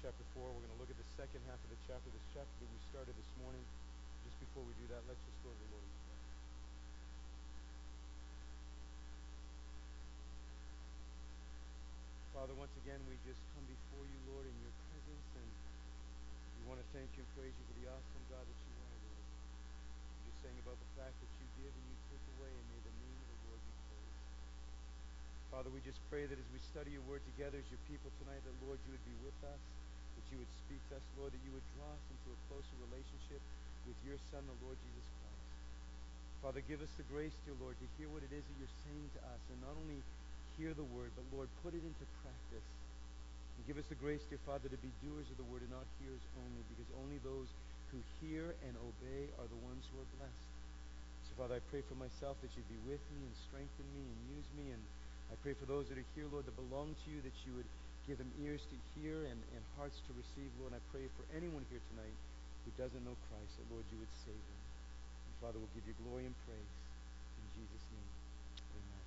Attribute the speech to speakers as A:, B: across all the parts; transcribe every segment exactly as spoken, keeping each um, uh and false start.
A: chapter four. We're going to look at the second half of the chapter, this chapter that we started this morning. Just before we do that, let's just go to the Lord in prayer. Father, once again, we just come before you, Lord, in your presence, and we want to thank you and praise you for the awesome God that you are, Lord. We just sang about the fact that you give and you take away, and may the name of the Lord be praised. Father, we just pray that as we study your word together as your people tonight, that, Lord, you would be with us, that you would speak to us, Lord, that you would draw us into a closer relationship with your Son, the Lord Jesus Christ. Father, give us the grace, dear Lord, to hear what it is that you're saying to us, and not only hear the word, but, Lord, put it into practice. And give us the grace, dear Father, to be doers of the word and not hearers only, because only those who hear and obey are the ones who are blessed. So, Father, I pray for myself that you'd be with me and strengthen me and use me, and I pray for those that are here, Lord, that belong to you, that you would give them ears to hear and, and hearts to receive, Lord. And I pray for anyone here tonight who doesn't know Christ, that, Lord, you would save them. And, Father, we'll give you glory and praise. In Jesus' name, amen.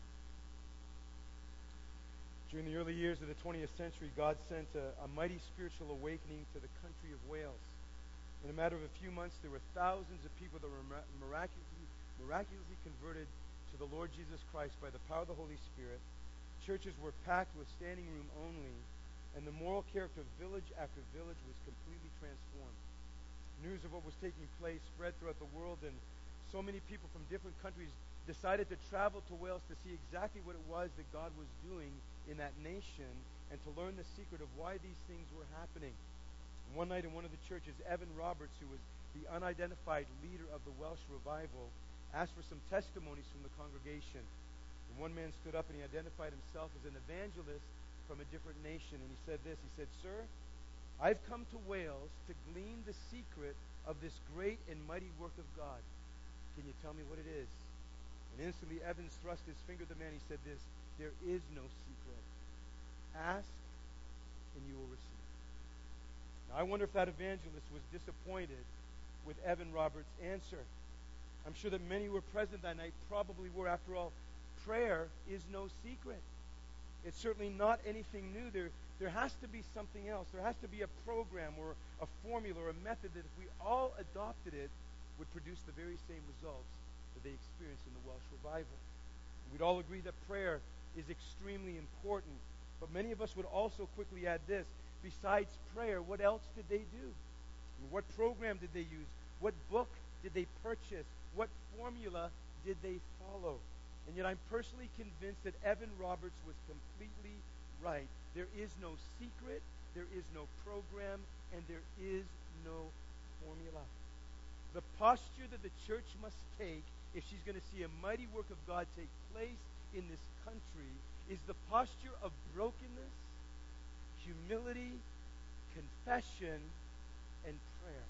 A: During the early years of the twentieth century, God sent a, a mighty spiritual awakening to the country of Wales. In a matter of a few months, there were thousands of people that were miraculously, miraculously converted to the Lord Jesus Christ by the power of the Holy Spirit. Churches were packed with standing room only, and the moral character of village after village was completely transformed. News of what was taking place spread throughout the world, and so many people from different countries decided to travel to Wales to see exactly what it was that God was doing in that nation and to learn the secret of why these things were happening. And one night in one of the churches, Evan Roberts, who was the unidentified leader of the Welsh revival, asked for some testimonies from the congregation. And one man stood up and he identified himself as an evangelist from a different nation. And he said this, he said, "Sir, I've come to Wales to glean the secret of this great and mighty work of God. Can you tell me what it is?" And instantly Evans thrust his finger at the man. He said this, "There is no secret. Ask and you will receive." Now I wonder if that evangelist was disappointed with Evan Roberts' answer. I'm sure that many who were present that night probably were. After all, prayer is no secret. It's certainly not anything new. There, there has to be something else. There has to be a program or a formula or a method that if we all adopted it, would produce the very same results that they experienced in the Welsh revival. And we'd all agree that prayer is extremely important. But many of us would also quickly add this. Besides prayer, what else did they do? I mean, what program did they use? What book did they purchase? What formula did they follow? And yet I'm personally convinced that Evan Roberts was completely right. There is no secret, there is no program, and there is no formula. The posture that the church must take if she's going to see a mighty work of God take place in this country is the posture of brokenness, humility, confession, and prayer.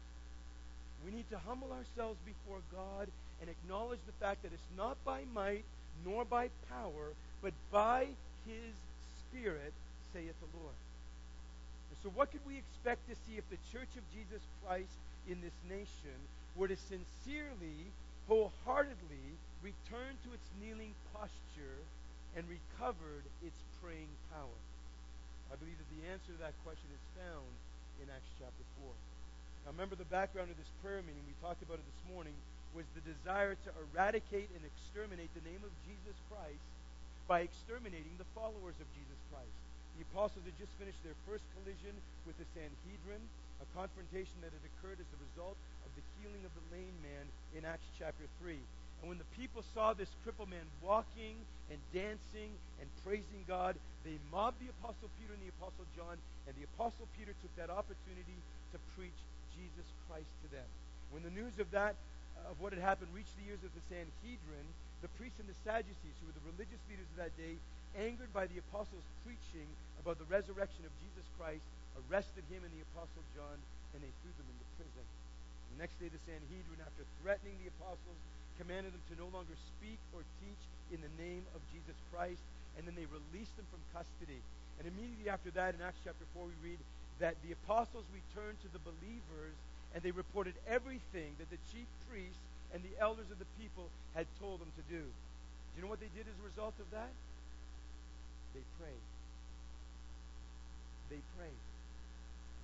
A: We need to humble ourselves before God and acknowledge the fact that it's not by might nor by power, but by His Spirit, saith the Lord. And so what could we expect to see if the Church of Jesus Christ in this nation were to sincerely, wholeheartedly return to its kneeling posture and recovered its praying power? I believe that the answer to that question is found in Acts chapter four. Now remember, the background of this prayer meeting, we talked about it this morning, was the desire to eradicate and exterminate the name of Jesus Christ by exterminating the followers of Jesus Christ. The apostles had just finished their first collision with the Sanhedrin, a confrontation that had occurred as the result of the healing of the lame man in Acts chapter three. And when the people saw this crippled man walking and dancing and praising God, they mobbed the Apostle Peter and the Apostle John, and the Apostle Peter took that opportunity to preach Jesus Christ to them. When the news of that, of what had happened, reached the ears of the Sanhedrin, the priests and the Sadducees, who were the religious leaders of that day, angered by the apostles' preaching about the resurrection of Jesus Christ, arrested him and the Apostle John, and they threw them into prison. The next day, the Sanhedrin, after threatening the apostles, commanded them to no longer speak or teach in the name of Jesus Christ, and then they released them from custody. And immediately after that, in Acts chapter four, we read that the apostles returned to the believers, and they reported everything that the chief priests and the elders of the people had told them to do. Do you know what they did as a result of that? They prayed. They prayed.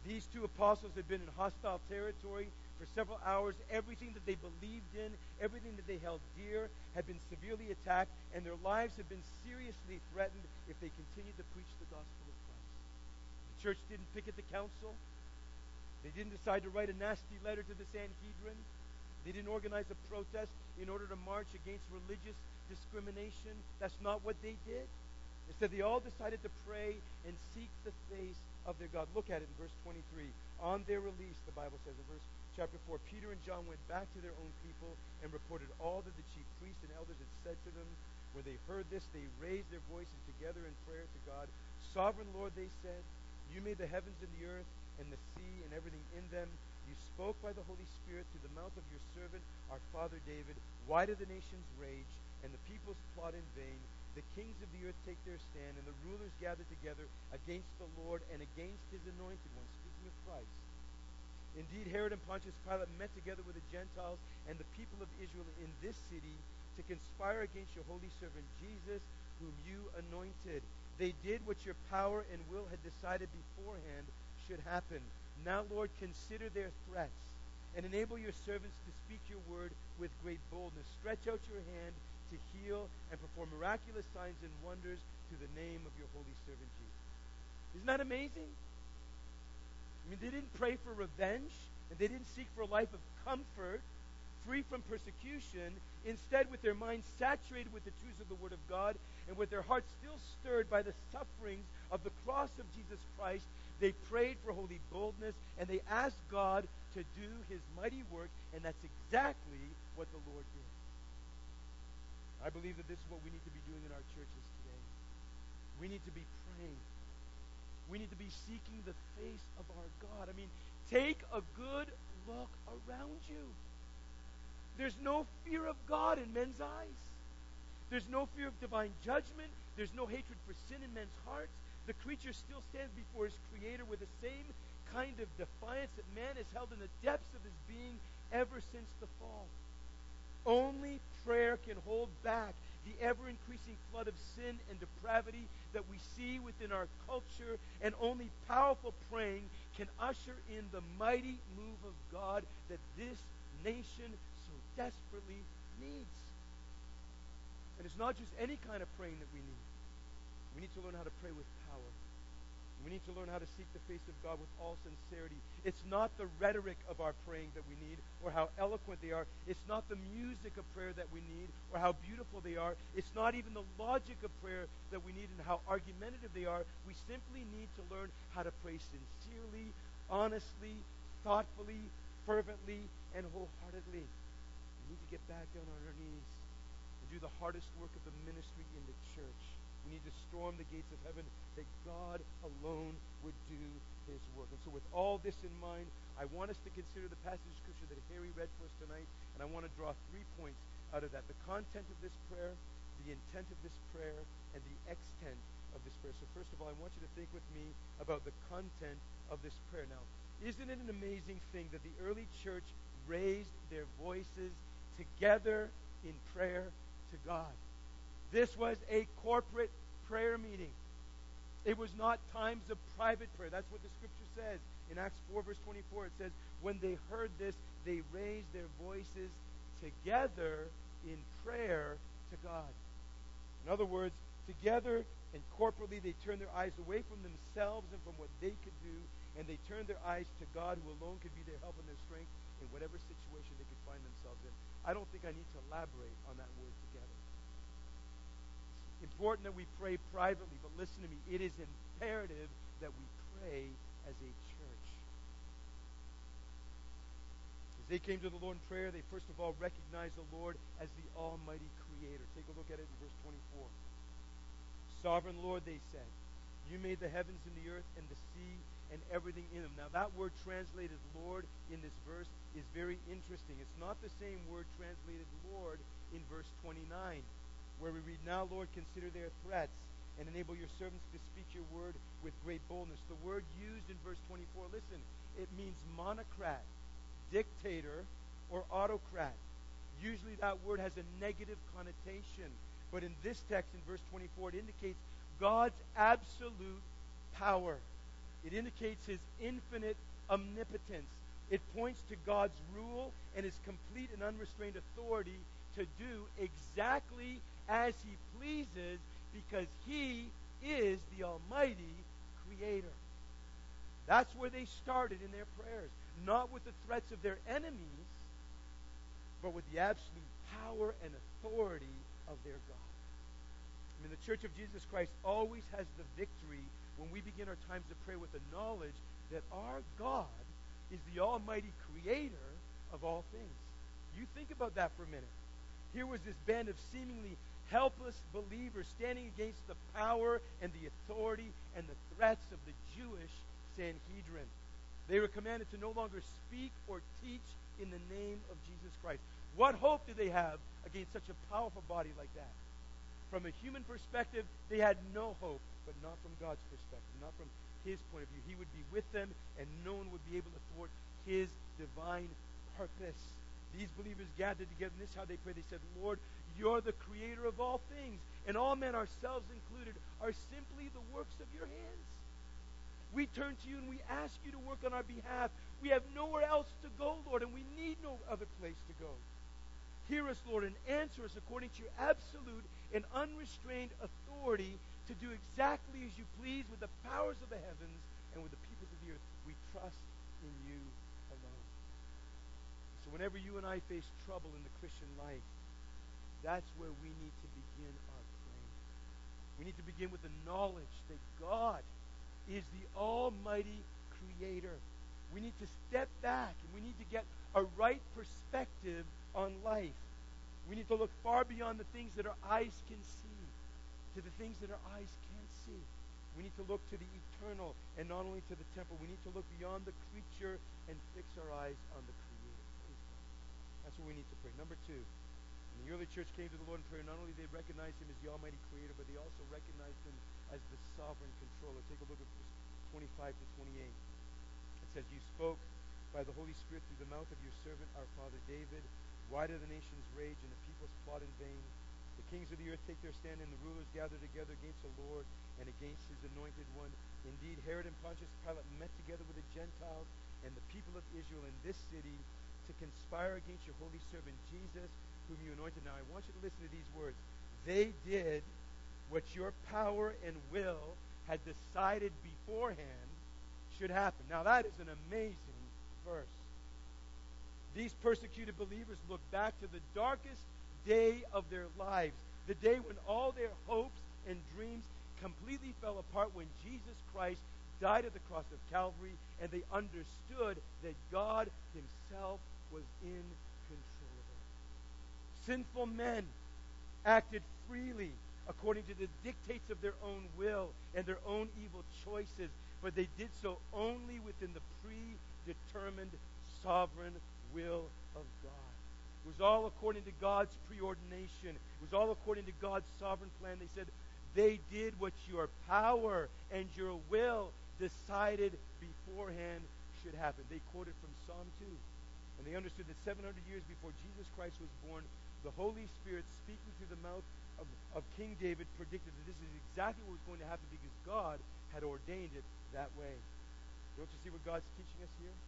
A: These two apostles had been in hostile territory for several hours. Everything that they believed in, everything that they held dear, had been severely attacked, and their lives had been seriously threatened if they continued to preach the gospel of Christ. The church didn't picket the council. They didn't decide to write a nasty letter to the Sanhedrin. They didn't organize a protest in order to march against religious discrimination. That's not what they did. Instead, they all decided to pray and seek the face of their God. Look at it in verse twenty-three. On their release, the Bible says in verse chapter four, Peter and John went back to their own people and reported all that the chief priests and elders had said to them. When they heard this, they raised their voices together in prayer to God. Sovereign Lord, they said, you made the heavens and the earth and the sea and everything in them. You spoke by the Holy Spirit through the mouth of your servant, our father David. Why do the nations rage and the peoples plot in vain? The kings of the earth take their stand, and the rulers gather together against the Lord and against his anointed one. Speaking of Christ. Indeed, Herod and Pontius Pilate met together with the Gentiles and the people of Israel in this city to conspire against your holy servant Jesus, whom you anointed. They did what your power and will had decided beforehand should happen. Now, Lord, consider their threats and enable your servants to speak your word with great boldness. Stretch out your hand to heal and perform miraculous signs and wonders through the name of your holy servant Jesus. Isn't that amazing? I mean, they didn't pray for revenge, and they didn't seek for a life of comfort, free from persecution. Instead, with their minds saturated with the truths of the Word of God, and with their hearts still stirred by the sufferings of the cross of Jesus Christ, they prayed for holy boldness, and they asked God to do his mighty work, and that's exactly what the Lord did. I believe that this is what we need to be doing in our churches today. We need to be praying. We need to be seeking the face of our God. I mean, take a good look around you. There's no fear of God in men's eyes. There's no fear of divine judgment. There's no hatred for sin in men's hearts. The creature still stands before his Creator with the same kind of defiance that man has held in the depths of his being ever since the fall. Only prayer can hold back the ever-increasing flood of sin and depravity that we see within our culture, and only powerful praying can usher in the mighty move of God that this nation so desperately needs. And it's not just any kind of praying that we need. We need to learn how to pray with power. We need to learn how to seek the face of God with all sincerity. It's not the rhetoric of our praying that we need, or how eloquent they are. It's not the music of prayer that we need, or how beautiful they are. It's not even the logic of prayer that we need and how argumentative they are. We simply need to learn how to pray sincerely, honestly, thoughtfully, fervently, and wholeheartedly. We need to get back down on our knees and do the hardest work of the ministry in the church. We need to storm the gates of heaven that God alone would do his work. And so with all this in mind, I want us to consider the passage of Scripture that Harry read for us tonight, and I want to draw three points out of that. The content of this prayer, the intent of this prayer, and the extent of this prayer. So first of all, I want you to think with me about the content of this prayer. Now, isn't it an amazing thing that the early church raised their voices together in prayer to God? This was a corporate prayer meeting. It was not times of private prayer. That's what the Scripture says. In Acts four, verse twenty-four, it says, when they heard this, they raised their voices together in prayer to God. In other words, together and corporately, they turned their eyes away from themselves and from what they could do, and they turned their eyes to God, who alone could be their help and their strength in whatever situation they could find themselves in. I don't think I need to elaborate on that word together. Important that we pray privately, but listen to me, it is imperative that we pray as a church. As they came to the Lord in prayer, they first of all recognized the Lord as the Almighty Creator. Take a look at it in verse twenty-four. Sovereign Lord, they said, you made the heavens and the earth and the sea and everything in them. Now that word translated Lord in this verse is very interesting. It's not the same word translated Lord in verse twenty-nine. Where we read, now, Lord, consider their threats and enable your servants to speak your word with great boldness. The word used in verse twenty-four, listen, it means monocrat, dictator, or autocrat. Usually that word has a negative connotation. But in this text, in verse twenty-four, it indicates God's absolute power. It indicates his infinite omnipotence. It points to God's rule and his complete and unrestrained authority to do exactly as he pleases because he is the Almighty Creator. That's where they started in their prayers. Not with the threats of their enemies, but with the absolute power and authority of their God. I mean, the Church of Jesus Christ always has the victory when we begin our times of prayer with the knowledge that our God is the Almighty Creator of all things. You think about that for a minute. Here was this band of seemingly helpless believers standing against the power and the authority and the threats of the Jewish Sanhedrin. They were commanded to no longer speak or teach in the name of Jesus Christ. What hope did they have against such a powerful body like that? From a human perspective, they had no hope, but not from God's perspective, not from his point of view. He would be with them, and no one would be able to thwart his divine purpose. These believers gathered together, and this is how they prayed. They said, Lord, you're the creator of all things, and all men, ourselves included, are simply the works of your hands. We turn to you and we ask you to work on our behalf. We have nowhere else to go, Lord, and we need no other place to go. Hear us, Lord, and answer us according to your absolute and unrestrained authority to do exactly as you please with the powers of the heavens and with the peoples of the earth. We trust in you alone. So whenever you and I face trouble in the Christian life, that's where we need to begin our praying. We need to begin with the knowledge that God is the Almighty Creator. We need to step back and we need to get a right perspective on life. We need to look far beyond the things that our eyes can see to the things that our eyes can't see. We need to look to the eternal and not only to the temporal. We need to look beyond the creature and fix our eyes on the Creator. That's what we need to pray. Number two, when the early church came to the Lord in prayer, not only did they recognize him as the Almighty Creator, but they also recognized him as the sovereign controller. Take a look at verse twenty-five to twenty-eight. It says, you spoke by the Holy Spirit through the mouth of your servant, our father David. Why do the nations rage and the peoples plot in vain? The kings of the earth take their stand, and the rulers gather together against the Lord and against his anointed one. Indeed, Herod and Pontius Pilate met together with the Gentiles and the people of Israel in this city to conspire against your holy servant Jesus, whom you anointed. Now, I want you to listen to these words. They did what your power and will had decided beforehand should happen. Now, that is an amazing verse. These persecuted believers look back to the darkest day of their lives, the day when all their hopes and dreams completely fell apart, when Jesus Christ died at the cross of Calvary, and they understood that God himself was in control of it. Sinful men acted freely according to the dictates of their own will and their own evil choices, but they did so only within the predetermined sovereign will of God. It was all according to God's preordination. It was all according to God's sovereign plan. They said, they did what your power and your will decided beforehand should happen. They quoted from Psalm two. And they understood that seven hundred years before Jesus Christ was born, the Holy Spirit, speaking through the mouth of, of King David, predicted that this is exactly what was going to happen because God had ordained it that way. Don't you see what God's teaching us here?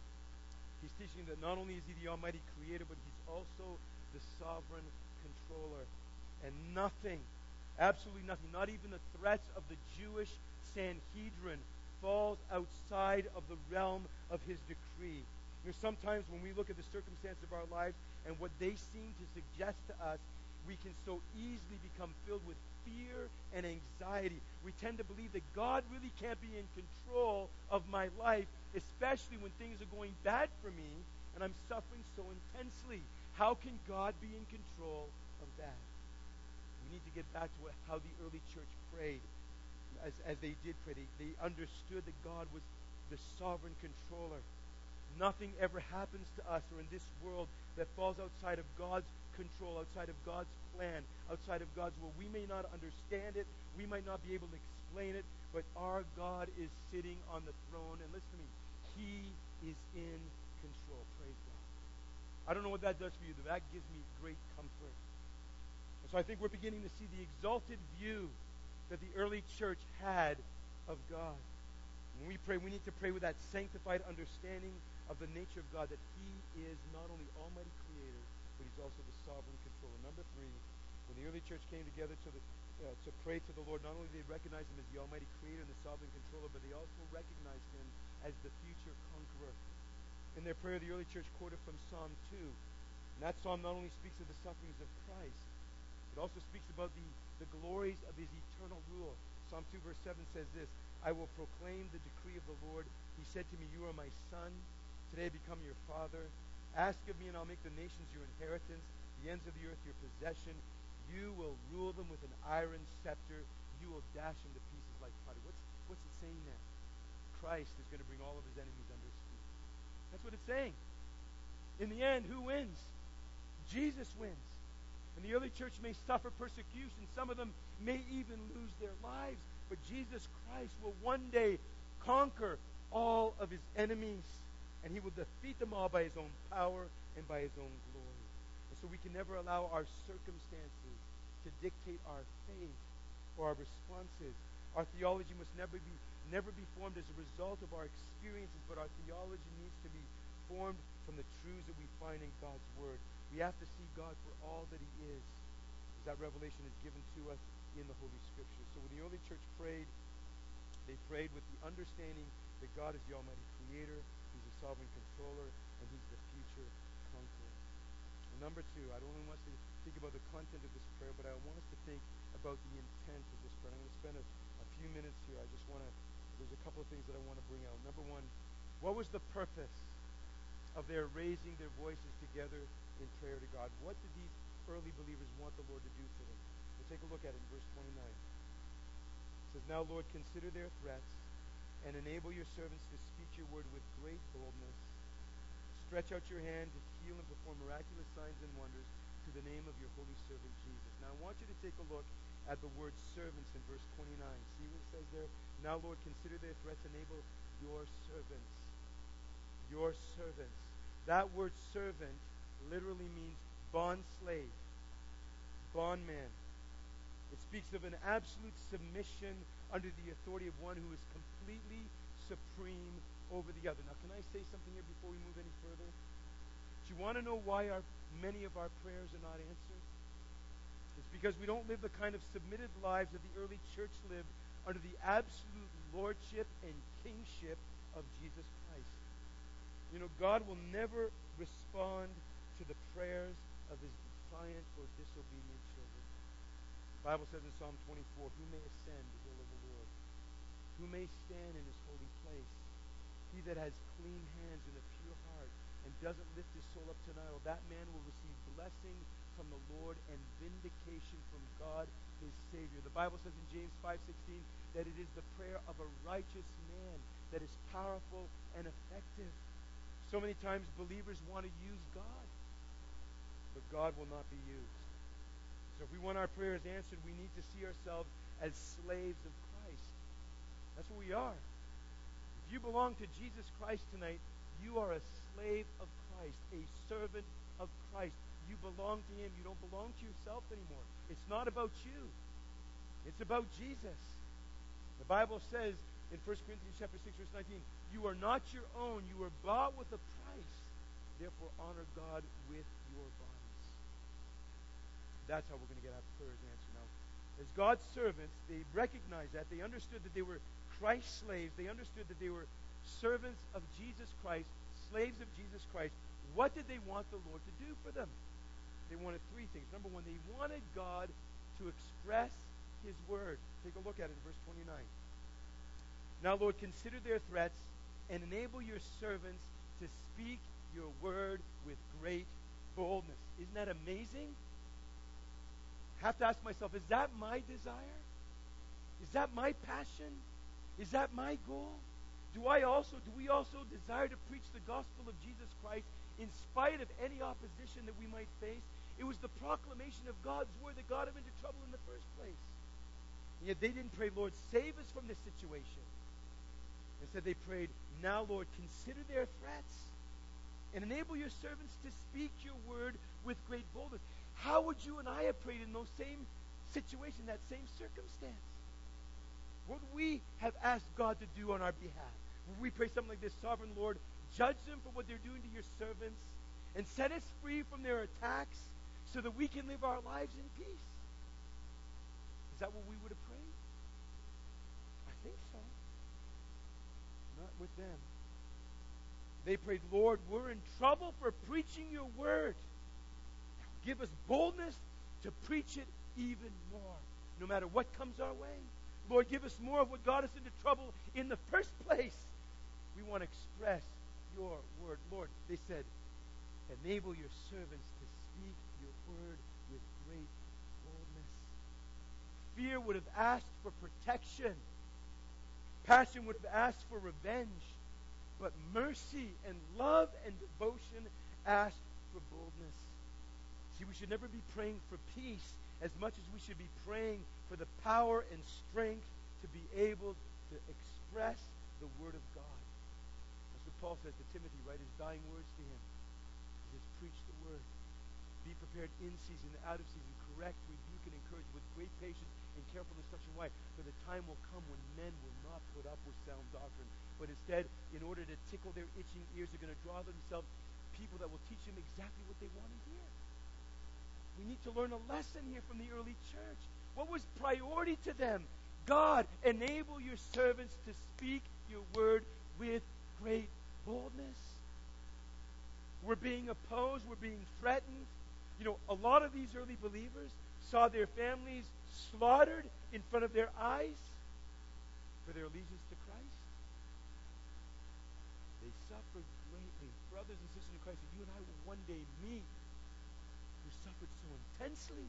A: He's teaching that not only is he the Almighty Creator, but he's also the sovereign controller. And nothing, absolutely nothing, not even the threats of the Jewish Sanhedrin falls outside of the realm of his decree. You know, sometimes when we look at the circumstances of our lives and what they seem to suggest to us, we can so easily become filled with fear and anxiety. We tend to believe that God really can't be in control of my life, especially when things are going bad for me and I'm suffering so intensely. How can God be in control of that? We need to get back to what, how the early church prayed. As, as they did pray, they, they understood that God was the sovereign controller. Nothing ever happens to us or in this world that falls outside of God's control, outside of God's plan, outside of God's will. We may not understand it. We might not be able to explain it, but our God is sitting on the throne. And listen to me, he is in control. Praise God. I don't know what that does for you, but that gives me great comfort. And so I think we're beginning to see the exalted view that the early church had of God. When we pray, we need to pray with that sanctified understanding of the nature of God, that He is not only Almighty Creator, but He's also the sovereign controller. Number three, when the early church came together to, the, uh, to pray to the Lord, not only did they recognize Him as the Almighty Creator and the sovereign controller, but they also recognized Him as the future conqueror. In their prayer, the early church quoted from Psalm two. And that psalm not only speaks of the sufferings of Christ, it also speaks about the, the glories of His eternal rule. Psalm two verse seven says this, I will proclaim the decree of the Lord. He said to me, you are my son. Today I become your father. Ask of me, and I'll make the nations your inheritance, the ends of the earth your possession. You will rule them with an iron scepter. You will dash them to pieces like pottery. What's, what's it saying there? Christ is going to bring all of His enemies under His feet. That's what it's saying. In the end, who wins? Jesus wins. And the early church may suffer persecution. Some of them may even lose their lives. But Jesus Christ will one day conquer all of His enemies. And He will defeat them all by His own power and by His own glory. And so we can never allow our circumstances to dictate our faith or our responses. Our theology must never be, never be formed as a result of our experiences, but our theology needs to be formed from the truths that we find in God's Word. We have to see God for all that He is, as that revelation is given to us in the Holy Scriptures. So when the early church prayed, they prayed with the understanding that God is the Almighty Creator, He's the sovereign controller, and He's the future conqueror. And number two, I don't only want us to think about the content of this prayer, but I want us to think about the intent of this prayer. I'm going to spend a, a few minutes here. I just want to, there's a couple of things that I want to bring out. Number one, what was the purpose of their raising their voices together in prayer to God? What did these early believers want the Lord to do for them? We'll take a look at it in verse twenty-nine. It says, now, Lord, consider their threats and enable your servants to speak your word with great boldness. Stretch out your hand to heal and perform miraculous signs and wonders through the name of your holy servant Jesus. Now I want you to take a look at the word servants in verse twenty-nine. See what it says there? Now, Lord, consider their threats, enable your servants. Your servants. That word servant literally means bond slave, bondman. It speaks of an absolute submission under the authority of one who is completely supreme over the other. Now, can I say something here before we move any further? Do you want to know why our, many of our prayers are not answered? It's because we don't live the kind of submitted lives that the early church lived under the absolute lordship and kingship of Jesus Christ. You know, God will never respond to the prayers of His defiant or disobedient children. The Bible says in Psalm twenty-four, who may ascend the hill of the Lord? Who may stand in His holy place? He that has clean hands and a pure heart and doesn't lift his soul up to an idol, that man will receive blessing from the Lord and vindication from God, his Savior. The Bible says in James five sixteen that it is the prayer of a righteous man that is powerful and effective. So many times believers want to use God, but God will not be used. So if we want our prayers answered, we need to see ourselves as slaves of Christ. That's what we are. If you belong to Jesus Christ tonight, you are a slave of Christ, a servant of Christ. You belong to Him. You don't belong to yourself anymore. It's not about you. It's about Jesus. The Bible says in First Corinthians chapter six, verse nineteen, you are not your own. You were bought with a price. Therefore, honor God with your bodies. That's how we're going to get our prayers answered. Now, as God's servants, they recognized that. They understood that they were Christ's slaves. They understood that they were servants of Jesus Christ, slaves of Jesus Christ. What did they want the Lord to do for them? They wanted three things. Number one, they wanted God to express His word. Take a look at it in verse twenty-nine. Now, Lord, consider their threats and enable your servants to speak your word with great boldness. Isn't that amazing? I have to ask myself, is that my desire? Is that my passion? Is that my goal? Do I also, do we also desire to preach the gospel of Jesus Christ in spite of any opposition that we might face? It was the proclamation of God's word that got them into trouble in the first place. And yet they didn't pray, Lord, save us from this situation. Instead they prayed, now, Lord, consider their threats and enable your servants to speak your word with great boldness. How would you and I have prayed in those same situation, that same circumstance? what we have asked God to do on our behalf. We pray something like this: Sovereign Lord, judge them for what they're doing to your servants, and set us free from their attacks so that we can live our lives in peace. Is that what we would have prayed? I think so. Not with them. They prayed, Lord, we're in trouble for preaching your word. Now give us boldness to preach it even more, no matter what comes our way. Lord, give us more of what got us into trouble in the first place. We want to express your word. Lord, they said, enable your servants to speak your word with great boldness. Fear would have asked for protection. Passion would have asked for revenge. But mercy and love and devotion asked for boldness. See, we should never be praying for peace as much as we should be praying for the power and strength to be able to express the word of God. That's what Paul says to Timothy, right? His dying words to him. He says, preach the word. Be prepared in season and out of season. Correct, rebuke, and encourage with great patience and careful instruction. Why? For the time will come when men will not put up with sound doctrine, but instead, in order to tickle their itching ears, they're going to draw themselves people that will teach them exactly what they want to hear. We need to learn a lesson here from the early church. What was priority to them? God, enable your servants to speak your word with great boldness. We're being opposed. We're being threatened. You know, a lot of these early believers saw their families slaughtered in front of their eyes for their allegiance to Christ. They suffered greatly. Brothers and sisters in Christ, that you and I will one day meet, who suffered so intensely.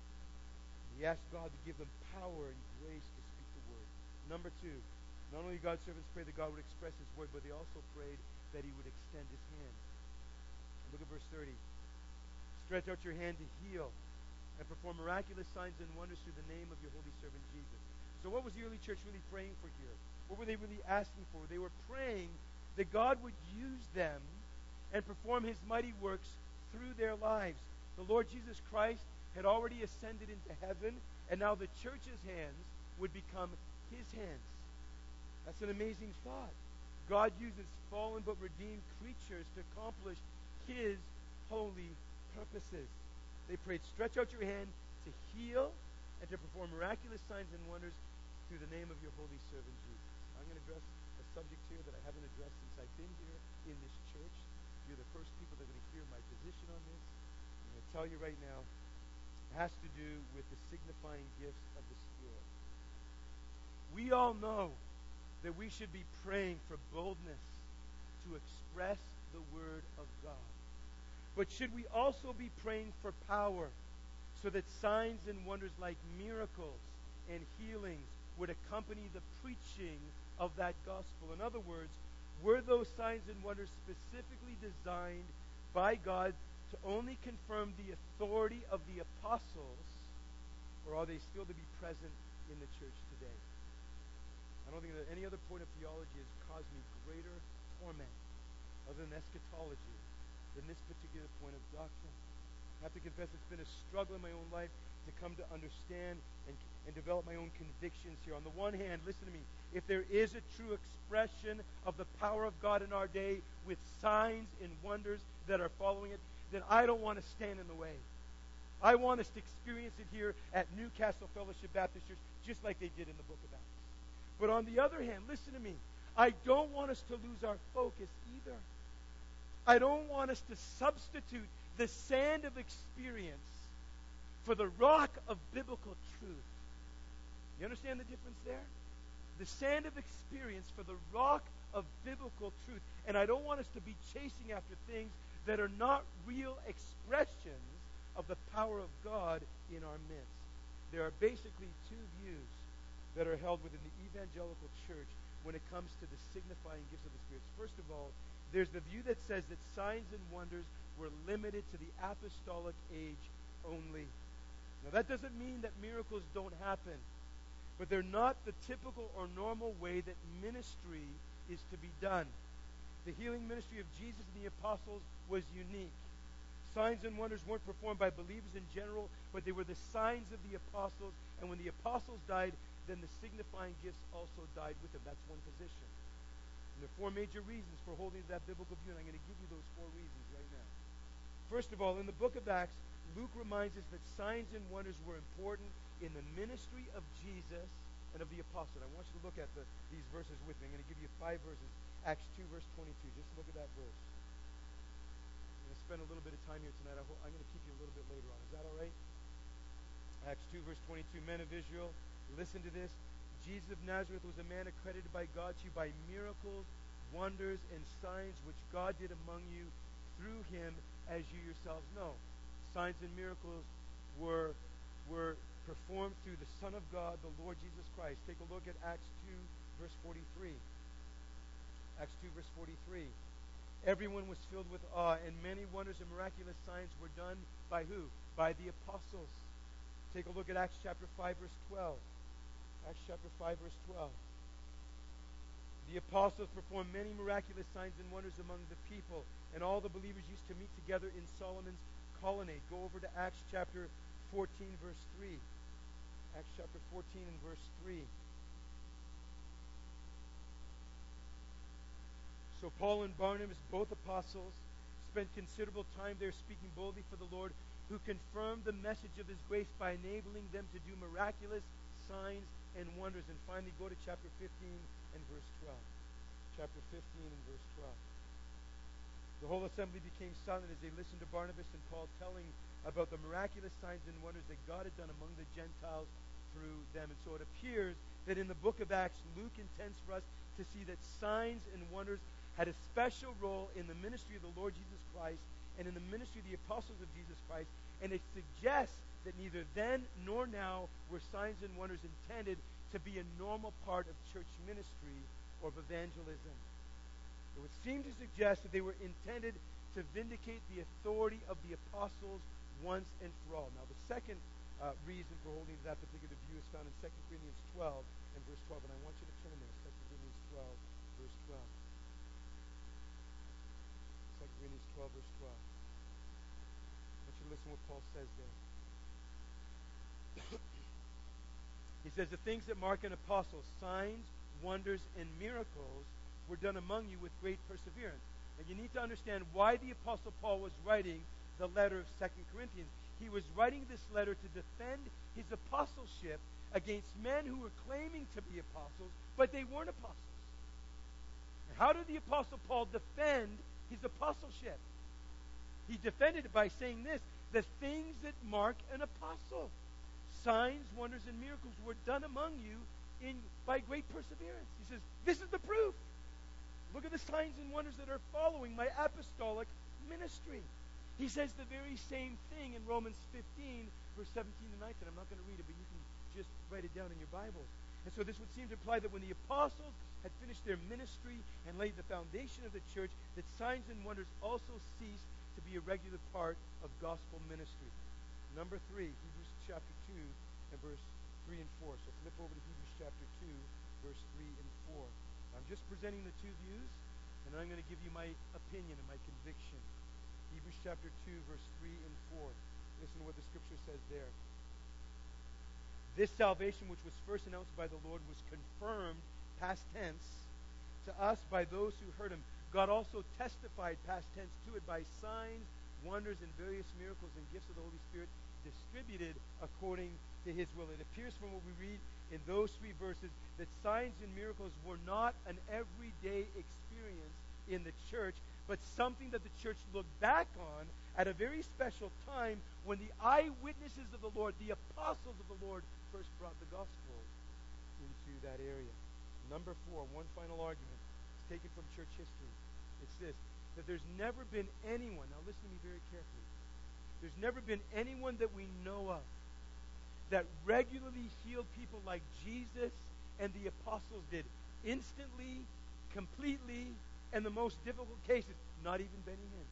A: He asked God to give them power and grace to speak the word. Number two, not only God's servants prayed that God would express his word, but they also prayed that he would extend his hand. Look at verse thirty. Stretch out your hand to heal and perform miraculous signs and wonders through the name of your holy servant Jesus. So what was the early church really praying for here? What were they really asking for? They were praying that God would use them and perform his mighty works through their lives. The Lord Jesus Christ had already ascended into heaven, and now the church's hands would become his hands. That's an amazing thought. God uses fallen but redeemed creatures to accomplish his holy purposes. They prayed, stretch out your hand to heal and to perform miraculous signs and wonders through the name of your holy servant Jesus. I'm going to address a subject here that I haven't addressed since I've been here in this church. You're the first people that are going to hear my position on this. I'm going to tell you right now, it has to do with the signifying gifts of the Spirit. We all know that we should be praying for boldness to express the word of God. But should we also be praying for power so that signs and wonders like miracles and healings would accompany the preaching of that gospel? In other words, were those signs and wonders specifically designed by God to only confirm the authority of the apostles, or are they still to be present in the church today? I don't think that any other point of theology has caused me greater torment other than eschatology than this particular point of doctrine. I have to confess it's been a struggle in my own life to come to understand and, and develop my own convictions here. On the one hand, listen to me, if there is a true expression of the power of God in our day with signs and wonders that are following it, then I don't want to stand in the way. I want us to experience it here at Newcastle Fellowship Baptist Church just like they did in the book of Acts. But on the other hand, listen to me, I don't want us to lose our focus either. I don't want us to substitute the sand of experience for the rock of biblical truth. You understand the difference there? The sand of experience for the rock of biblical truth. And I don't want us to be chasing after things that are not real expressions of the power of God in our midst. There are basically two views that are held within the evangelical church when it comes to the signifying gifts of the Spirit. First of all, there's the view that says that signs and wonders were limited to the apostolic age only. Now, that doesn't mean that miracles don't happen, but they're not the typical or normal way that ministry is to be done. The healing ministry of Jesus and the apostles was unique. Signs and wonders weren't performed by believers in general, but they were the signs of the apostles, and when the apostles died, then the signifying gifts also died with him. That's one position. And there are four major reasons for holding to that biblical view, and I'm going to give you those four reasons right now. First of all, in the book of Acts, Luke reminds us that signs and wonders were important in the ministry of Jesus and of the apostles. I want you to look at the, these verses with me. I'm going to give you five verses. Acts two, verse twenty-two. Just look at that verse. I'm going to spend a little bit of time here tonight. I hope, I'm going to keep you a little bit later on. Is that all right? Acts two, verse twenty-two. Men of Israel, listen to this. Jesus of Nazareth was a man accredited by God to you by miracles, wonders, and signs which God did among you through him, as you yourselves know. Signs and miracles were, were performed through the Son of God, the Lord Jesus Christ. Take a look at Acts two, verse forty-three. Acts two, verse forty-three. Everyone was filled with awe, and many wonders and miraculous signs were done by who? By the apostles. Take a look at Acts chapter five, verse twelve. Acts chapter five, verse twelve. The apostles performed many miraculous signs and wonders among the people, and all the believers used to meet together in Solomon's colonnade. Go over to Acts chapter fourteen, verse three. Acts chapter fourteen and verse three. So Paul and Barnabas, both apostles, spent considerable time there speaking boldly for the Lord, who confirmed the message of his grace by enabling them to do miraculous signs and wonders. And finally, go to chapter fifteen and verse twelve. Chapter fifteen and verse twelve. The whole assembly became silent as they listened to Barnabas and Paul telling about the miraculous signs and wonders that God had done among the Gentiles through them. And so it appears that in the book of Acts, Luke intends for us to see that signs and wonders had a special role in the ministry of the Lord Jesus Christ and in the ministry of the apostles of Jesus Christ. And it suggests that neither then nor now were signs and wonders intended to be a normal part of church ministry or of evangelism. It would seem to suggest that they were intended to vindicate the authority of the apostles once and for all. Now, the second uh, reason for holding to that particular view is found in Second Corinthians twelve and verse twelve. And I want you to turn there. Second Corinthians twelve, verse twelve. Second Corinthians twelve, verse twelve. I want you to listen to what Paul says there. He says, the things that mark an apostle, signs, wonders, and miracles, were done among you with great perseverance. Now you need to understand why the Apostle Paul was writing the letter of Second Corinthians. He was writing this letter to defend his apostleship against men who were claiming to be apostles, but they weren't apostles. And how did the Apostle Paul defend his apostleship? He defended it by saying this, the things that mark an apostle, signs, wonders, and miracles were done among you in by great perseverance. He says, this is the proof. Look at the signs and wonders that are following my apostolic ministry. He says the very same thing in Romans fifteen, verse seventeen to nineteen. I'm not going to read it, but you can just write it down in your Bibles. And so this would seem to imply that when the apostles had finished their ministry and laid the foundation of the church, that signs and wonders also ceased to be a regular part of gospel ministry. Number three, Hebrews chapter two and verse three and four. So flip over to Hebrews chapter two, verse three and four. I'm just presenting the two views, and I'm going to give you my opinion and my conviction. Hebrews chapter two, verse three and four. Listen to what the scripture says there. This salvation, which was first announced by the Lord, was confirmed, past tense, to us by those who heard him. God also testified, past tense, to it by signs, wonders, and various miracles and gifts of the Holy Spirit distributed according to his will. It appears from what we read in those three verses that signs and miracles were not an everyday experience in the church, but something that the church looked back on at a very special time when the eyewitnesses of the Lord, the apostles of the Lord, first brought the gospel into that area. Number four, one final argument. It's taken from church history. It's this, that there's never been anyone, now listen to me very carefully, there's never been anyone that we know of that regularly healed people like Jesus and the apostles did, instantly, completely, and the most difficult cases, not even Benny Hinn.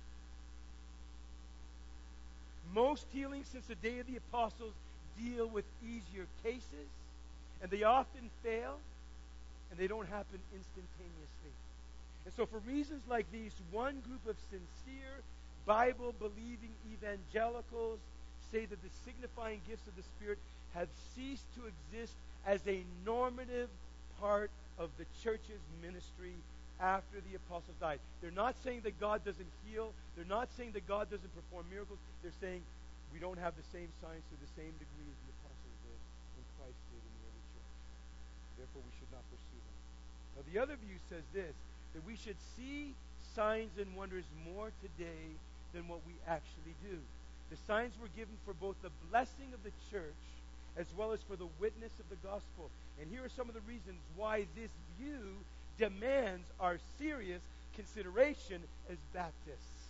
A: Most healings since the day of the apostles deal with easier cases, and they often fail, and they don't happen instantaneously. And so for reasons like these, one group of sincere, Bible-believing evangelicals say that the signifying gifts of the Spirit have ceased to exist as a normative part of the church's ministry after the apostles died. They're not saying that God doesn't heal. They're not saying that God doesn't perform miracles. They're saying we don't have the same signs to the same degree as the apostles did and Christ did in the early church. Therefore, we should not pursue them. Now, the other view says this, that we should see signs and wonders more today than what we actually do. The signs were given for both the blessing of the church as well as for the witness of the gospel. And here are some of the reasons why this view demands our serious consideration as Baptists.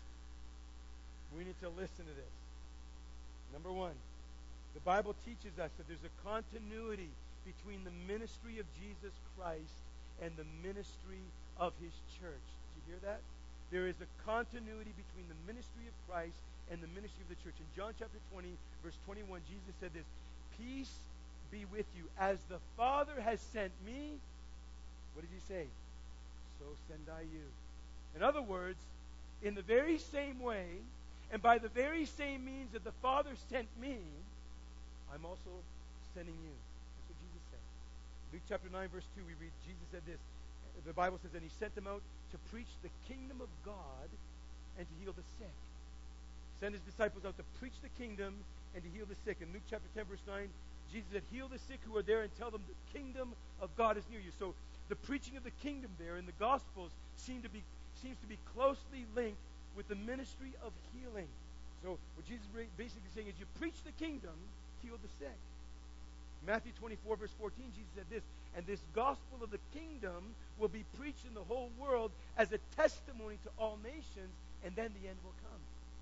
A: We need to listen to this. Number one, the Bible teaches us that there's a continuity between the ministry of Jesus Christ and the ministry of his church. Did you hear that? There is a continuity between the ministry of Christ and the ministry of the church. In John chapter twenty, verse twenty-one, Jesus said this, "Peace be with you. As the Father has sent me," what did he say? "So send I you." In other words, in the very same way, and by the very same means that the Father sent me, I'm also sending you. That's what Jesus said. Luke chapter nine, verse two, we read, Jesus said this. The Bible says, "And he sent them out to preach the kingdom of God and to heal the sick." Send his disciples out to preach the kingdom and to heal the sick. In Luke chapter ten, verse nine, Jesus said, "Heal the sick who are there and tell them the kingdom of God is near you." So the preaching of the kingdom there in the Gospels seem to be, seems to be closely linked with the ministry of healing. So what Jesus is basically saying is you preach the kingdom, heal the sick. Matthew twenty-four, verse fourteen, Jesus said this, "And this gospel of the kingdom will be preached in the whole world as a testimony to all nations, and then the end will come."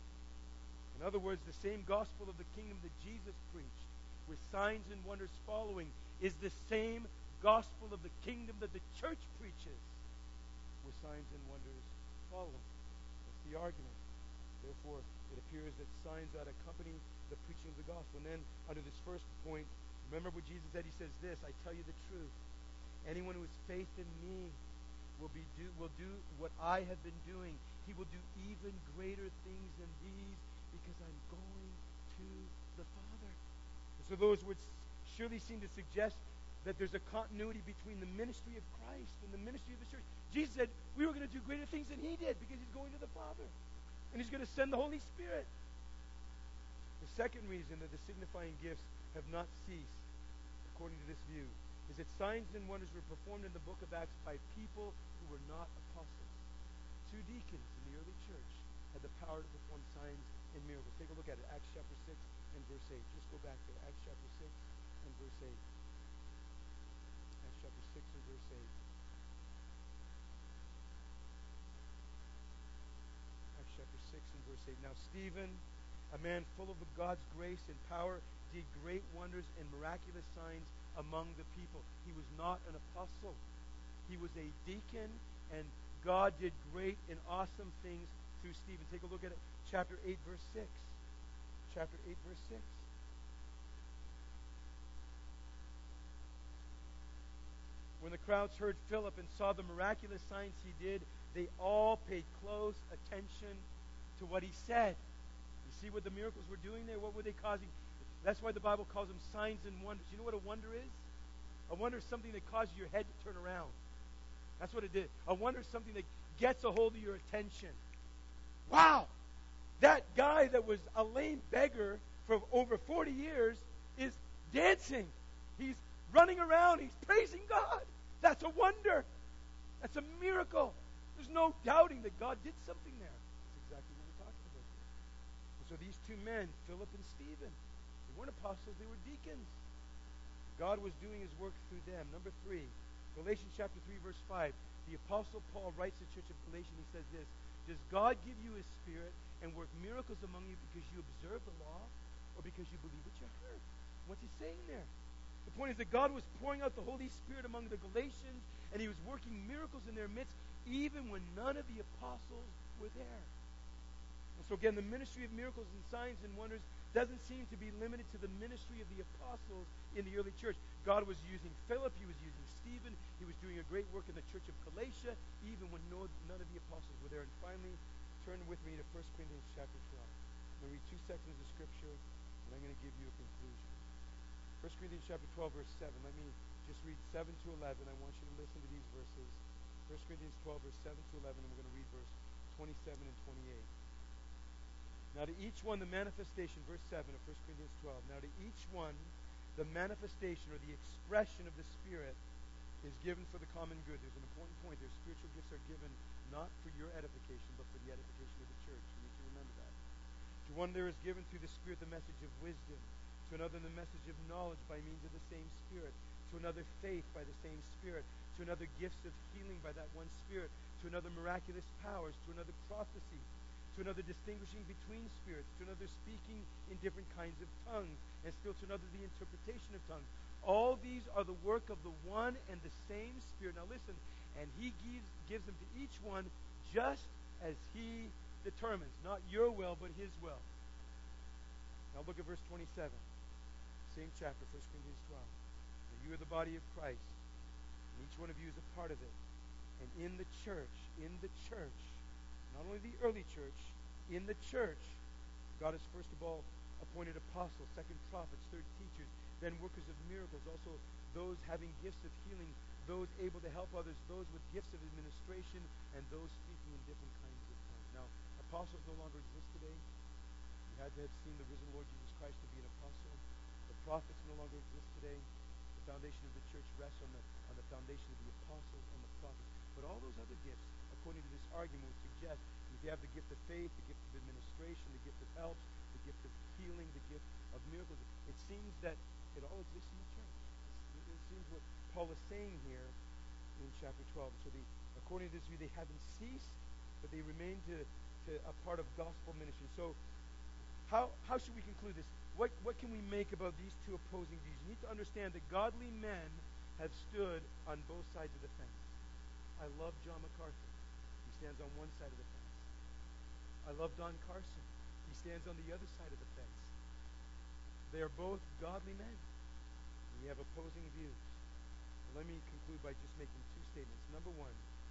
A: In other words, the same gospel of the kingdom that Jesus preached, with signs and wonders following, is the same gospel of the kingdom that the church preaches, with signs and wonders following. That's the argument. Therefore, it appears that signs ought to accompany the preaching of the gospel. And then, under this first point, remember what Jesus said. He says this, "I tell you the truth. Anyone who has faith in me will be do will do what I have been doing. He will do even greater things than these, because I'm going to the Father." And so those words surely seem to suggest that there's a continuity between the ministry of Christ and the ministry of the church. Jesus said we were going to do greater things than he did because he's going to the Father. And he's going to send the Holy Spirit. The second reason that the signifying gifts have not ceased, according to this view, is that signs and wonders were performed in the book of Acts by people who were not apostles. Two deacons in the early church had the power to perform signs and miracles. Take a look at it, Acts chapter six and verse eight. Just go back there, Acts chapter six and verse eight. Acts chapter six and verse eight. Acts chapter six and verse eight. "Now Stephen, a man full of God's grace and power, did great wonders and miraculous signs among the people." He was not an apostle. He was a deacon, and God did great and awesome things through Stephen. Take a look at it, chapter eight, verse six. Chapter eight, verse six. "When the crowds heard Philip and saw the miraculous signs he did, they all paid close attention to what he said." You see what the miracles were doing there? What were they causing? That's why the Bible calls them signs and wonders. You know what a wonder is? A wonder is something that causes your head to turn around. That's what it did. A wonder is something that gets a hold of your attention. Wow! That guy that was a lame beggar for over forty years is dancing. He's running around. He's praising God. That's a wonder. That's a miracle. There's no doubting that God did something there. That's exactly what we're talking about here. And so these two men, Philip and Stephen, they weren't apostles, they were deacons. God was doing his work through them. Number three, Galatians chapter three, verse five. The Apostle Paul writes to the church of Galatia, and he says this, "Does God give you his Spirit and work miracles among you because you observe the law or because you believe what you heard?" What's he saying there? The point is that God was pouring out the Holy Spirit among the Galatians, and he was working miracles in their midst even when none of the apostles were there. And so again, the ministry of miracles and signs and wonders doesn't seem to be limited to the ministry of the apostles in the early church. God was using Philip, he was using Stephen, he was doing a great work in the church of Galatia, even when no, none of the apostles were there. And finally, turn with me to First Corinthians chapter twelve. I'm going to read two sections of Scripture, and I'm going to give you a conclusion. First Corinthians chapter twelve, verse seven. Let me just read seven to eleven. I want you to listen to these verses. First Corinthians twelve, verse seven to eleven, and we're going to read verse twenty-seven and twenty-eight. Now to each one the manifestation, verse seven of First Corinthians twelve. Now to each one the manifestation or the expression of the Spirit is given for the common good. There's an important point there. Spiritual gifts are given not for your edification, but for the edification of the church. You need to remember that. To one there is given through the Spirit the message of wisdom. To another the message of knowledge by means of the same Spirit. To another faith by the same Spirit. To another gifts of healing by that one Spirit. To another miraculous powers. To another prophecy. To another distinguishing between spirits, to another speaking in different kinds of tongues, and still to another the interpretation of tongues. All these are the work of the one and the same Spirit. Now listen, and He gives, gives them to each one just as He determines. Not your will, but His will. Now look at verse twenty-seven. Same chapter, First Corinthians twelve. For you are the body of Christ, and each one of you is a part of it. And in the church, in the church, not only the early church, in the church, God has first of all appointed apostles, second prophets, third teachers, then workers of miracles, also those having gifts of healing, those able to help others, those with gifts of administration, and those speaking in different kinds of tongues. Now, apostles no longer exist today. You had to have seen the risen Lord Jesus Christ to be an apostle. The prophets no longer exist today. The foundation of the church rests on the, on the foundation of the apostles and the prophets. But all those other gifts, according to this argument, would suggest if you have the gift of faith, the gift of administration, the gift of helps, the gift of healing, the gift of miracles, it seems that it all exists in the church. It's, it seems what Paul is saying here in chapter twelve. So the, according to this view, they haven't ceased, but they remain to, to a part of gospel ministry. So how, how should we conclude this? What, what can we make about these two opposing views? You need to understand that godly men have stood on both sides of the fence. I love John MacArthur. He stands on one side of the fence. I love Don Carson. He stands on the other side of the fence. They are both godly men. We have opposing views. But let me conclude by just making two statements. Number one,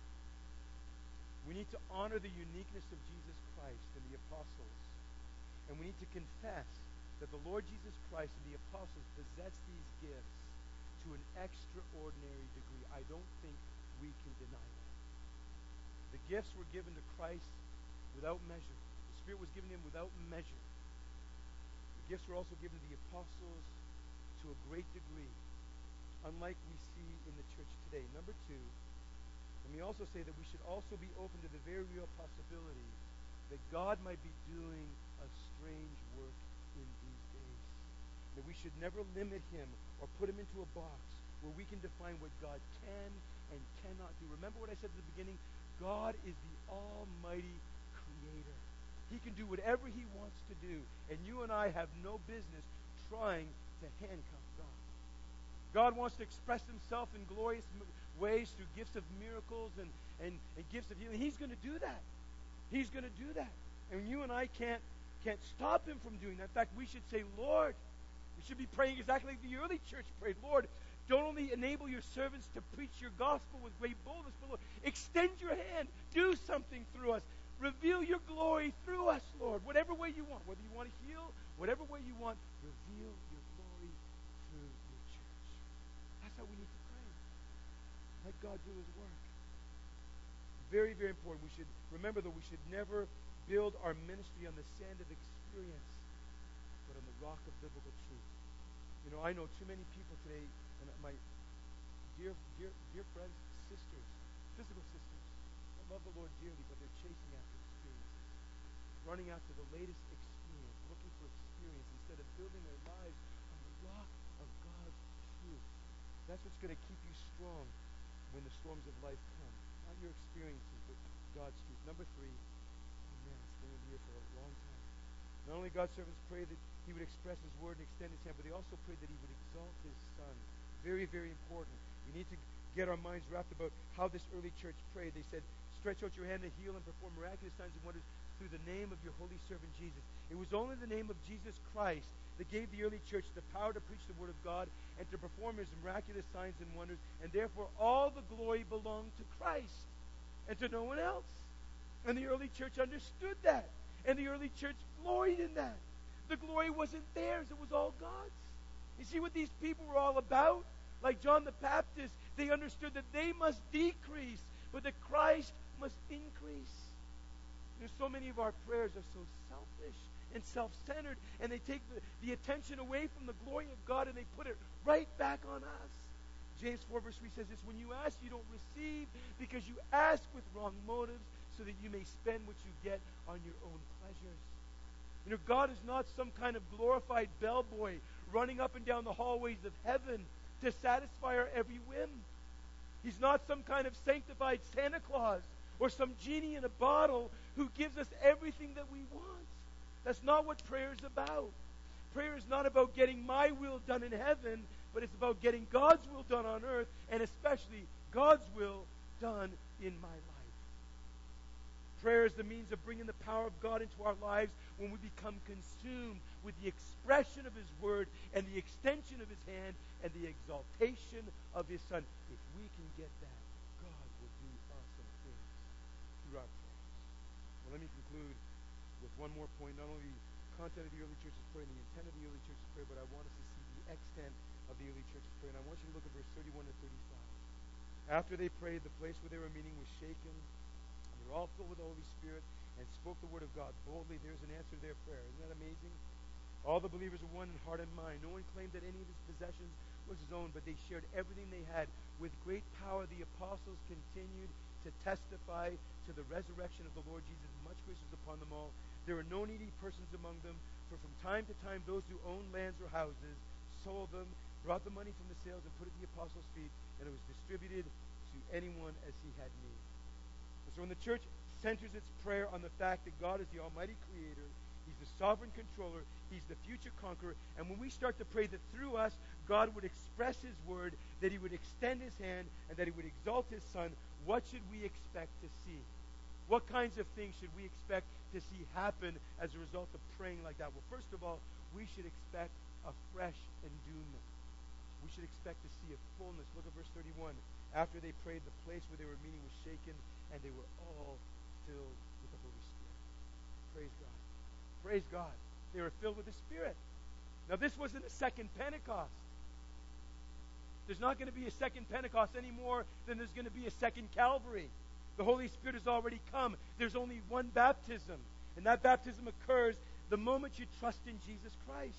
A: we need to honor the uniqueness of Jesus Christ and the apostles. And we need to confess that the Lord Jesus Christ and the apostles possessed these gifts to an extraordinary degree. I don't think we can deny that. The gifts were given to Christ without measure. The Spirit was given to Him without measure. The gifts were also given to the apostles to a great degree, unlike we see in the church today. Number two, let me also say that we should also be open to the very real possibility that God might be doing a strange work in these days. That we should never limit Him or put Him into a box where we can define what God can and cannot do. Remember what I said at the beginning? God is the almighty creator. He can do whatever He wants to do, and you and I have no business trying to handcuff God. God wants to express Himself in glorious ways through gifts of miracles and, and, and gifts of healing. He's going to do that. He's going to do that. And you and I can't, can't stop Him from doing that. In fact, we should say, Lord, we should be praying exactly like the early church prayed. Lord, don't only enable your servants to preach your gospel with great boldness, but Lord, extend your hand. Do something through us. Reveal your glory through us, Lord. Whatever way you want. Whether you want to heal, whatever way you want, reveal your glory through your church. That's how we need to pray. Let God do His work. Very, very important. We should remember that we should never build our ministry on the sand of experience, but on the rock of biblical truth. You know, I know too many people today, and my dear, dear, dear friends, sisters, physical sisters, that love the Lord dearly, but they're chasing after experiences, running after the latest experience, looking for experience instead of building their lives on the rock of God's truth. That's what's going to keep you strong when the storms of life come. Not your experiences, but God's truth. Number three, oh man, it's been here for a long time. Not only God's servants prayed that He would express His word and extend His hand, but they also prayed that He would exalt His Son. Very, very important. We need to get our minds wrapped about how this early church prayed. They said, stretch out your hand to heal and perform miraculous signs and wonders through the name of your holy servant Jesus. It was only the name of Jesus Christ that gave the early church the power to preach the word of God and to perform His miraculous signs and wonders, and therefore all the glory belonged to Christ and to no one else. And the early church understood that. And the early church gloried in that. The glory wasn't theirs, it was all God's. You see what these people were all about? Like John the Baptist, they understood that they must decrease, but that Christ must increase. There's so many of our prayers are so selfish and self-centered, and they take the, the attention away from the glory of God and they put it right back on us. James four verse three says this, when you ask, you don't receive because you ask with wrong motives so that you may spend what you get on your own pleasures. You know, God is not some kind of glorified bellboy running up and down the hallways of heaven to satisfy our every whim. He's not some kind of sanctified Santa Claus or some genie in a bottle who gives us everything that we want. That's not what prayer is about. Prayer is not about getting my will done in heaven, but it's about getting God's will done on earth, and especially God's will done in my life. Prayer is the means of bringing the power of God into our lives when we become consumed with the expression of His Word and the extension of His hand and the exaltation of His Son. If we can get that, God will do awesome things through our prayers. Well, let me conclude with one more point. Not only the content of the early church's prayer and the intent of the early church's prayer, but I want us to see the extent of the early church's prayer. And I want you to look at verse thirty-one to thirty-five. After they prayed, the place where they were meeting was shaken, and they were all filled with the Holy Spirit and spoke the word of God boldly. There's an answer to their prayer. Isn't that amazing? All the believers were one in heart and mind. No one claimed that any of his possessions was his own, but they shared everything they had. With great power, the apostles continued to testify to the resurrection of the Lord Jesus. Much grace was upon them all. There were no needy persons among them, for from time to time those who owned lands or houses sold them, brought the money from the sales, and put it at the apostles' feet, and it was distributed to anyone as he had need. And so when the church centers its prayer on the fact that God is the almighty creator, He's the sovereign controller, He's the future conqueror, and when we start to pray that through us, God would express His word, that He would extend His hand, and that He would exalt His Son, what should we expect to see? What kinds of things should we expect to see happen as a result of praying like that? Well, first of all, we should expect a fresh endowment. We should expect to see a fullness. Look at verse thirty-one. After they prayed, the place where they were meeting was shaken, and they were all filled with the Holy Spirit. Praise God. Praise God. They were filled with the Spirit. Now, this wasn't a second Pentecost. There's not going to be a second Pentecost any more than there's going to be a second Calvary. The Holy Spirit has already come. There's only one baptism, and that baptism occurs the moment you trust in Jesus Christ.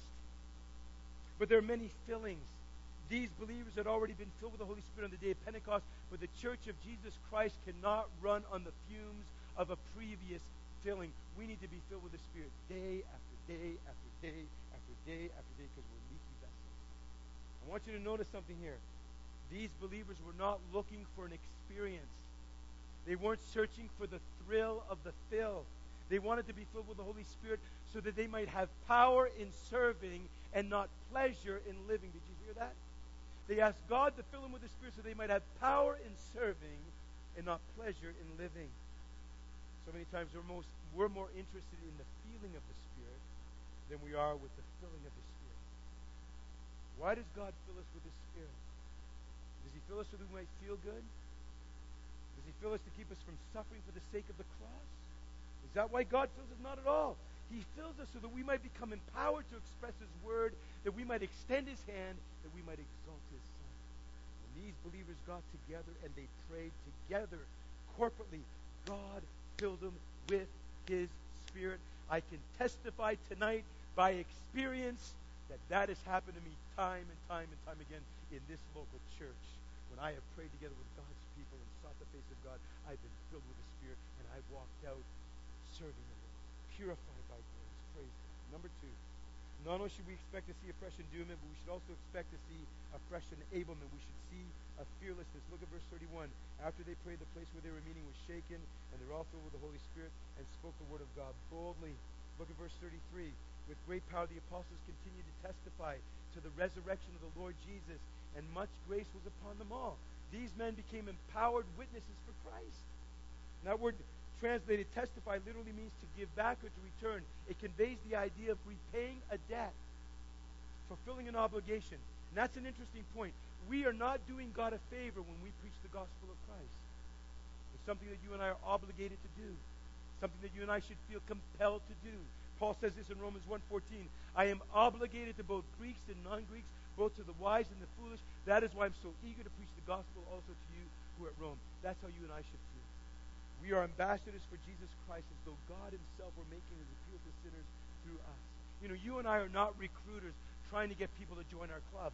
A: But there are many fillings. These believers had already been filled with the Holy Spirit on the day of Pentecost, but the church of Jesus Christ cannot run on the fumes of a previous filling. We need to be filled with the Spirit day after day after day after day after day because we're leaky vessels. I want you to notice something here. These believers were not looking for an experience. They weren't searching for the thrill of the fill. They wanted to be filled with the Holy Spirit so that they might have power in serving and not pleasure in living. Did you hear that? They asked God to fill them with the Spirit so they might have power in serving and not pleasure in living. So many times we're, most, we're more interested in the feeling of the Spirit than we are with the filling of the Spirit. Why does God fill us with His Spirit? Does He fill us so that we might feel good? Does He fill us to keep us from suffering for the sake of the cross? Is that why God fills us? Not at all. He fills us so that we might become empowered to express His word, that we might extend His hand, that we might exalt His Son. When these believers got together and they prayed together, corporately, God filled them with His Spirit. I can testify tonight by experience that that has happened to me time and time and time again in this local church. When I have prayed together with God's people and sought the face of God, I've been filled with the Spirit, and I've walked out serving the Lord, purified by grace. Praise God. Number two, not only should we expect to see a fresh endowment, but we should also expect to see a fresh enablement. We should see a fearlessness. Look at verse thirty-one. After they prayed, the place where they were meeting was shaken, and they were all filled with the Holy Spirit and spoke the word of God boldly. Look at verse thirty-three. With great power the apostles continued to testify to the resurrection of the Lord Jesus, and much grace was upon them all. These men became empowered witnesses for Christ. And that word translated testify literally means to give back or to return. It conveys the idea of repaying a debt, fulfilling an obligation. And that's an interesting point. We are not doing God a favor when we preach the gospel of Christ. It's something that you and I are obligated to do, something that you and I should feel compelled to do. Paul says this in Romans one fourteen, I am obligated to both Greeks and non-Greeks, both to the wise and the foolish. That is why I'm so eager to preach the gospel also to you who are at Rome. That's how you and I should feel. We are ambassadors for Jesus Christ, as though God himself were making his appeal to sinners through us. You know, you and I are not recruiters trying to get people to join our club.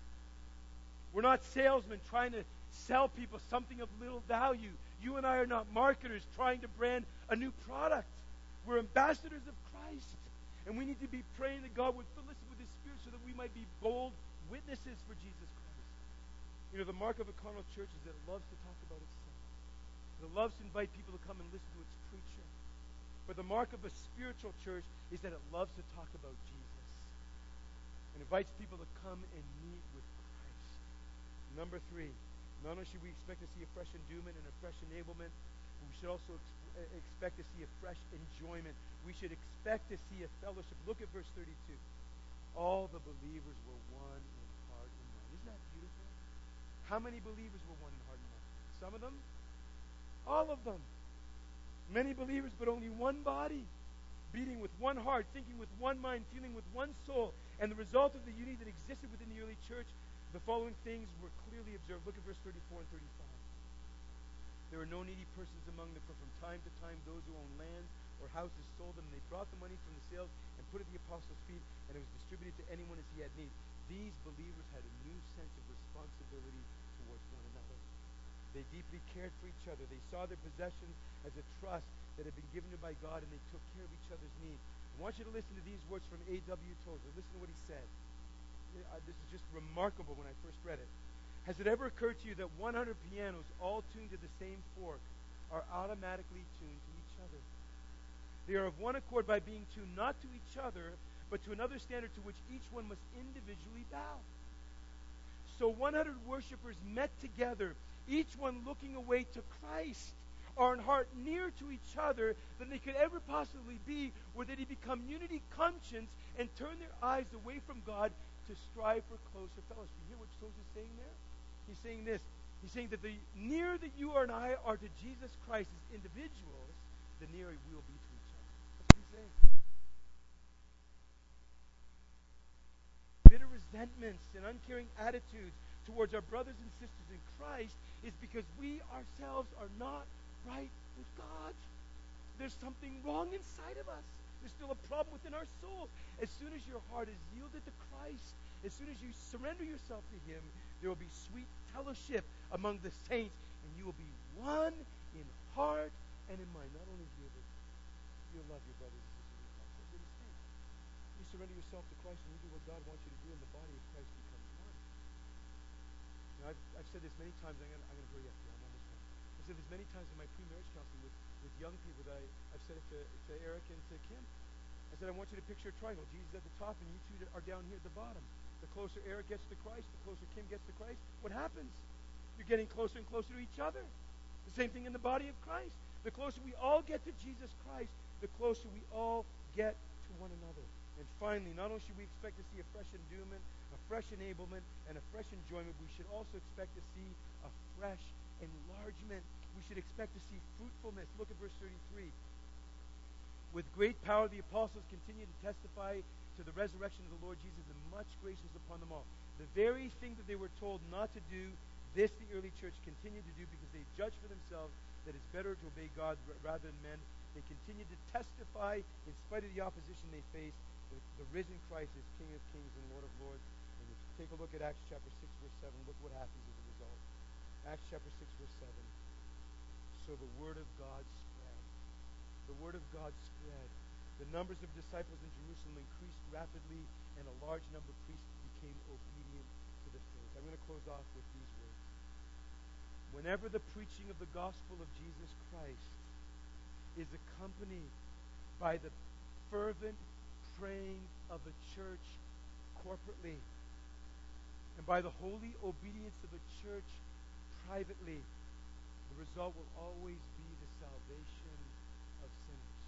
A: We're not salesmen trying to sell people something of little value. You and I are not marketers trying to brand a new product. We're ambassadors of Christ. And we need to be praying that God would fill us with his Spirit so that we might be bold witnesses for Jesus Christ. You know, the mark of a carnal church is that it loves to talk about itself. It loves to invite people to come and listen to its preacher. But the mark of a spiritual church is that it loves to talk about Jesus and invites people to come and meet with Christ. Number three, not only should we expect to see a fresh endowment and a fresh enablement, but we should also ex- expect to see a fresh enjoyment. We should expect to see a fellowship. Look at verse thirty-two. All the believers were one in heart and mind. Isn't that beautiful? How many believers were one in heart and mind? Some of them? All of them. Many believers, but only one body. Beating with one heart, thinking with one mind, feeling with one soul. And the result of the unity that existed within the early church, the following things were clearly observed. Look at verse thirty-four and thirty-five. There were no needy persons among them, for from time to time those who owned lands or houses sold them, and they brought the money from the sales and put it at the apostles' feet, and it was distributed to anyone as he had need. These believers had a new sense of responsibility towards one another. They deeply cared for each other. They saw their possessions as a trust that had been given them by God, and they took care of each other's needs. I want you to listen to these words from A W Tozer. Listen to what he said. This is just remarkable when I first read it. Has it ever occurred to you that one hundred pianos, all tuned to the same fork, are automatically tuned to each other? They are of one accord by being tuned not to each other, but to another standard to which each one must individually bow. So one hundred worshipers met together, each one looking away to Christ, are in heart nearer to each other than they could ever possibly be, where they become unity conscious and turn their eyes away from God to strive for closer fellowship. You hear what Tozer is saying there? He's saying this. He's saying that the nearer that you and I are to Jesus Christ as individuals, the nearer we will be to each other. That's what he's saying. Bitter resentments and uncaring attitudes towards our brothers and sisters in Christ is because we ourselves are not right with God. There's something wrong inside of us. There's still a problem within our souls. As soon as your heart is yielded to Christ, as soon as you surrender yourself to him, there will be sweet fellowship among the saints, and you will be one in heart and in mind. Not only you, but you'll love your brothers and sisters in Christ. That's what he's saying. You surrender yourself to Christ and you do what God wants you to do, and the body of Christ becomes one. Now, I've, I've said this many times. I'm going I'm to hurry up here. I'm almost done. I've said this many times in my pre-marriage counseling with, with young people that I, I've said it to, to Eric and to Kim. I said, I want you to picture a triangle. Jesus at the top, and you two are down here at the bottom. The closer Eric gets to Christ, the closer Kim gets to Christ, what happens? You're getting closer and closer to each other. The same thing in the body of Christ. The closer we all get to Jesus Christ, the closer we all get to one another. And finally, not only should we expect to see a fresh endowment, a fresh enablement, and a fresh enjoyment, we should also expect to see a fresh enlargement. We should expect to see fruitfulness. Look at verse thirty-three. With great power the apostles continued to testify to the resurrection of the Lord Jesus, and much grace was upon them all. The very thing that they were told not to do, this the early church continued to do because they judged for themselves that it's better to obey God rather than men. They continued to testify in spite of the opposition they faced. The, the risen Christ is King of kings and Lord of lords. And if you take a look at Acts chapter six, verse seven, look what happens as a result. Acts chapter six, verse seven. So the word of God spread. The word of God spread. The numbers of disciples in Jerusalem increased rapidly, and a large number of priests became obedient to the faith. I'm going to close off with these words. Whenever the preaching of the gospel of Jesus Christ is accompanied by the fervent praying of the church corporately, and by the holy obedience of the church privately, the result will always be the salvation of sinners.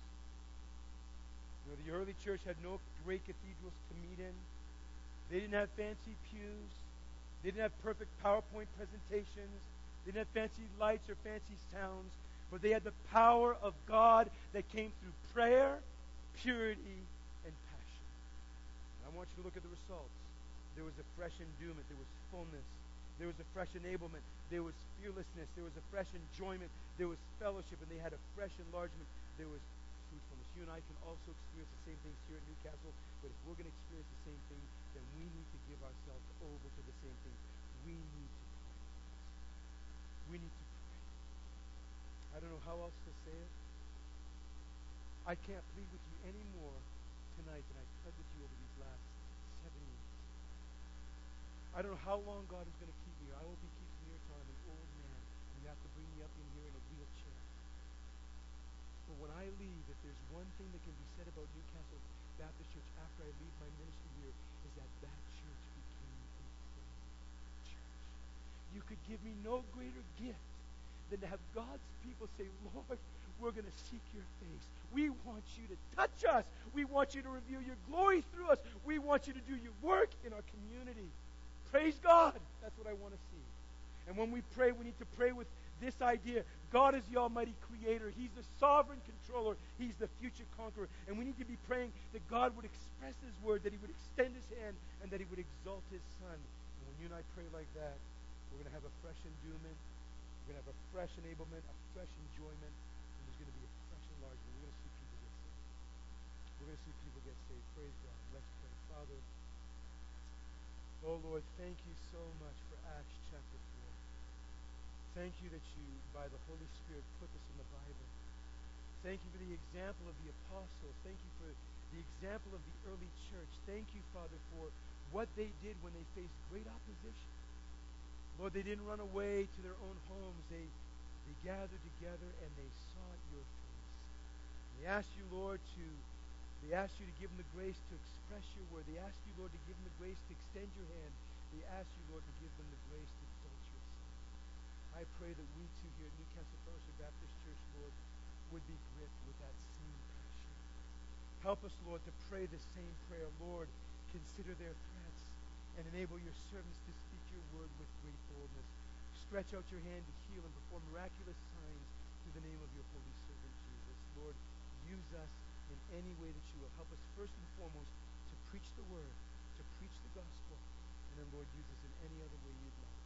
A: You know, the early church had no great cathedrals to meet in. They didn't have fancy pews. They didn't have perfect PowerPoint presentations. They didn't have fancy lights or fancy sounds. But they had the power of God that came through prayer, purity, and passion. And I want you to look at the results. There was a fresh endowment. There was fullness. There was a fresh enablement. There was fearlessness. There was a fresh enjoyment. There was fellowship, and they had a fresh enlargement. There was fruitfulness. You and I can also experience the same things here at Newcastle, but if we're going to experience the same thing, then we need to give ourselves over to the same things. We need to pray. We need to pray. I don't know how else to say it. I can't plead with you anymore tonight than I pled with you over these last seven weeks. I don't know how long God is going to keep me here. I won't be keeping me here until I'm an old man, and you have to bring me up in here in a wheelchair. But when I leave, if there's one thing that can be said about Newcastle Baptist Church after I leave my ministry here, is that that church became a praying church. You could give me no greater gift than to have God's people say, Lord, we're going to seek your face. We want you to touch us. We want you to reveal your glory through us. We want you to do your work in our community. Praise God. That's what I want to see. And when we pray, we need to pray with this idea. God is the almighty creator. He's the sovereign controller. He's the future conqueror. And we need to be praying that God would express his word, that he would extend his hand, and that he would exalt his son. And when you and I pray like that, we're going to have a fresh endowment. We're going to have a fresh enablement, a fresh enjoyment, and there's going to be a fresh enlargement. We're going to see people get saved. We're going to see people get saved. Praise God. Let's pray. Father, oh Lord, thank you so much for Acts chapter four. Thank you that you, by the Holy Spirit, put this in the Bible. Thank you for the example of the apostles. Thank you for the example of the early church. Thank you, Father, for what they did when they faced great opposition. Lord, they didn't run away to their own homes. They, they gathered together and they sought your face. They asked you, Lord, to they asked you to give them the grace to express your word. They asked you, Lord, to give them the grace to extend your hand. They asked you, Lord, to give them the grace to exalt your son. I pray that we too here at Newcastle Fellowship Baptist Church, Lord, would be gripped with that same passion. Help us, Lord, to pray the same prayer. Lord, consider their threats and enable your servants to speak your word with great boldness. Stretch out your hand to heal and perform miraculous signs through the name of your holy servant Jesus. Lord, use us in any way that you will. Help us first and foremost to preach the word, to preach the gospel, and then, Lord, use us in any other way you'd like.